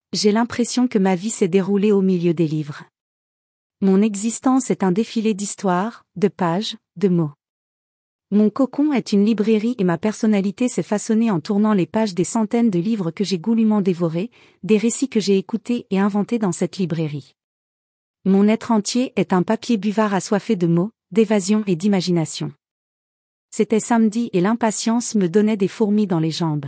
J'ai l'impression que ma vie s'est déroulée au milieu des livres. Mon existence est un défilé d'histoires, de pages, de mots. Mon cocon est une librairie et ma personnalité s'est façonnée en tournant les pages des centaines de livres que j'ai goulûment dévorés, des récits que j'ai écoutés et inventés dans cette librairie. Mon être entier est un papier buvard assoiffé de mots, d'évasion et d'imagination. C'était samedi et l'impatience me donnait des fourmis dans les jambes.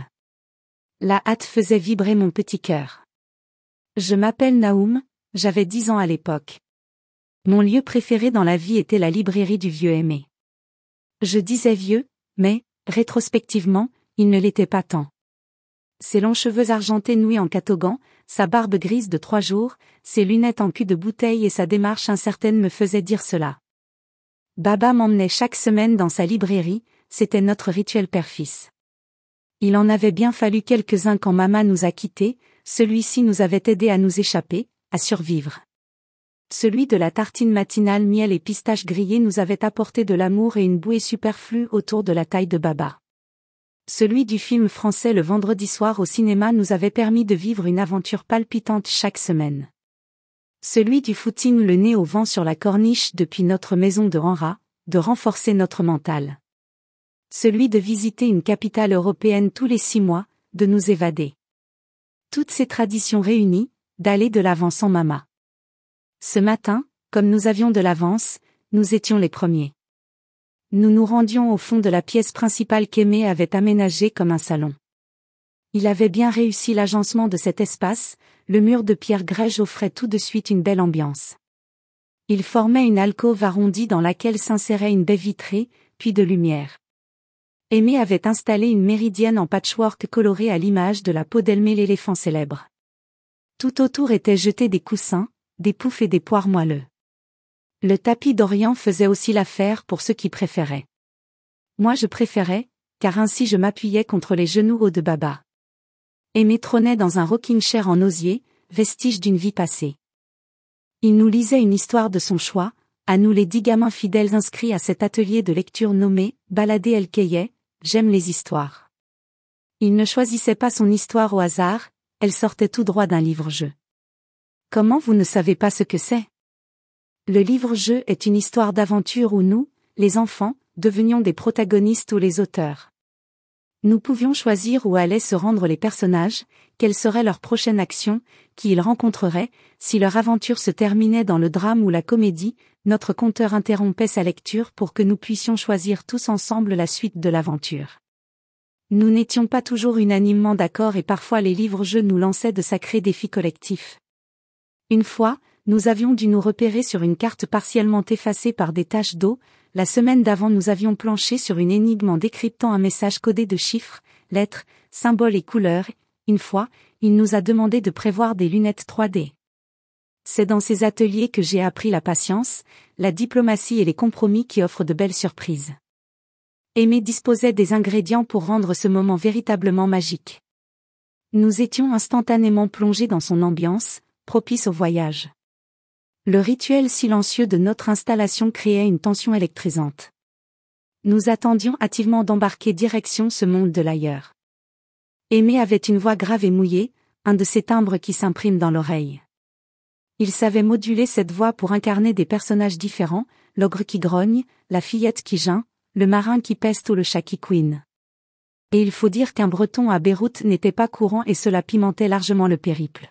La hâte faisait vibrer mon petit cœur. Je m'appelle Naoum, j'avais 10 ans à l'époque. Mon lieu préféré dans la vie était la librairie du vieux Aimé. Je disais vieux, mais, rétrospectivement, il ne l'était pas tant. Ses longs cheveux argentés noués en catogan, sa barbe grise de 3 jours, ses lunettes en cul de bouteille et sa démarche incertaine me faisaient dire cela. Baba m'emmenait chaque semaine dans sa librairie, c'était notre rituel père-fils. Il en avait bien fallu quelques-uns quand maman nous a quittés, celui-ci nous avait aidés à nous échapper, à survivre. Celui de la tartine matinale miel et pistache grillés nous avait apporté de l'amour et une bouée superflue autour de la taille de Baba. Celui du film français le vendredi soir au cinéma nous avait permis de vivre une aventure palpitante chaque semaine. Celui du footing le nez au vent sur la corniche depuis notre maison de Hanra, de renforcer notre mental. Celui de visiter une capitale européenne tous les 6 mois, de nous évader. Toutes ces traditions réunies, d'aller de l'avant sans maman. Ce matin, comme nous avions de l'avance, nous étions les premiers. Nous nous rendions au fond de la pièce principale qu'Aimé avait aménagée comme un salon. Il avait bien réussi l'agencement de cet espace, le mur de pierre grège offrait tout de suite une belle ambiance. Il formait une alcôve arrondie dans laquelle s'insérait une baie vitrée, puis de lumière. Aimé avait installé une méridienne en patchwork colorée à l'image de la peau d'Elmé l'éléphant célèbre. Tout autour étaient jetés des coussins, des poufs et des poires moelleux. Le tapis d'Orient faisait aussi l'affaire pour ceux qui préféraient. Moi je préférais, car ainsi je m'appuyais contre les genoux hauts de Baba. Aimé trônait dans un rocking chair en osier, vestige d'une vie passée. Il nous lisait une histoire de son choix, à nous les 10 gamins fidèles inscrits à cet atelier de lecture nommé « Balader El Kayet, j'aime les histoires ». Il ne choisissait pas son histoire au hasard, elle sortait tout droit d'un livre-jeu. Comment vous ne savez pas ce que c'est ? Le livre-jeu est une histoire d'aventure où nous, les enfants, devenions des protagonistes ou les auteurs. Nous pouvions choisir où allaient se rendre les personnages, quelle serait leur prochaine action, qui ils rencontreraient, si leur aventure se terminait dans le drame ou la comédie, notre conteur interrompait sa lecture pour que nous puissions choisir tous ensemble la suite de l'aventure. Nous n'étions pas toujours unanimement d'accord et parfois les livres-jeux nous lançaient de sacrés défis collectifs. Une fois, nous avions dû nous repérer sur une carte partiellement effacée par des taches d'eau. La semaine d'avant nous avions planché sur une énigme en décryptant un message codé de chiffres, lettres, symboles et couleurs. Une fois, il nous a demandé de prévoir des lunettes 3D. C'est dans ces ateliers que j'ai appris la patience, la diplomatie et les compromis qui offrent de belles surprises. Aimé disposait des ingrédients pour rendre ce moment véritablement magique. Nous étions instantanément plongés dans son ambiance, propice au voyage. Le rituel silencieux de notre installation créait une tension électrisante. Nous attendions hâtivement d'embarquer direction ce monde de l'ailleurs. Aimé avait une voix grave et mouillée, un de ces timbres qui s'impriment dans l'oreille. Il savait moduler cette voix pour incarner des personnages différents, l'ogre qui grogne, la fillette qui geint, le marin qui peste ou le chat qui couine. Et il faut dire qu'un breton à Beyrouth n'était pas courant et cela pimentait largement le périple.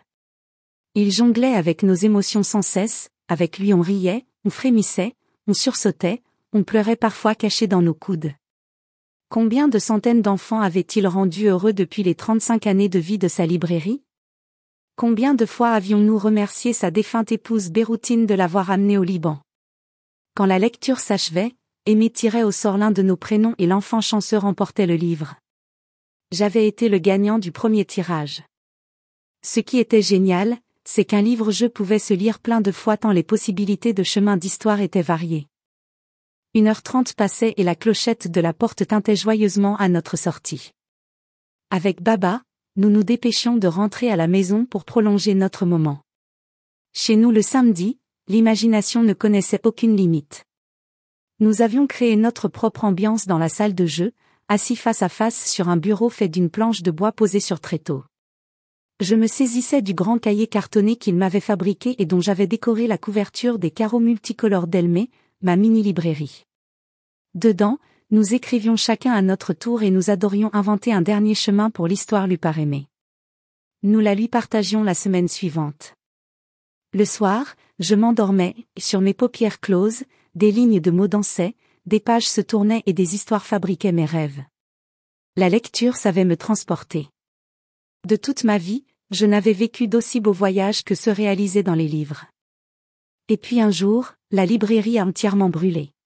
Il jonglait avec nos émotions sans cesse, avec lui on riait, on frémissait, on sursautait, on pleurait parfois cachés dans nos coudes. Combien de centaines d'enfants avait-il rendu heureux depuis les 35 années de vie de sa librairie ? Combien de fois avions-nous remercié sa défunte épouse beyroutine de l'avoir amené au Liban ? Quand la lecture s'achevait, Aimé tirait au sort l'un de nos prénoms et l'enfant chanceux remportait le livre. J'avais été le gagnant du premier tirage. Ce qui était génial, c'est qu'un livre-jeu pouvait se lire plein de fois tant les possibilités de chemin d'histoire étaient variées. 1h30 passait et la clochette de la porte tintait joyeusement à notre sortie. Avec Baba, nous nous dépêchions de rentrer à la maison pour prolonger notre moment. Chez nous le samedi, l'imagination ne connaissait aucune limite. Nous avions créé notre propre ambiance dans la salle de jeu, assis face à face sur un bureau fait d'une planche de bois posée sur tréteau. Je me saisissais du grand cahier cartonné qu'il m'avait fabriqué et dont j'avais décoré la couverture des carreaux multicolores d'Elmé, ma mini-librairie. Dedans, nous écrivions chacun à notre tour et nous adorions inventer un dernier chemin pour l'histoire lui par Aimé. Nous la lui partagions la semaine suivante. Le soir, je m'endormais, et sur mes paupières closes, des lignes de mots dansaient, des pages se tournaient et des histoires fabriquaient mes rêves. La lecture savait me transporter. De toute ma vie, je n'avais vécu d'aussi beaux voyages que ceux réalisés dans les livres. Et puis un jour, la librairie a entièrement brûlé.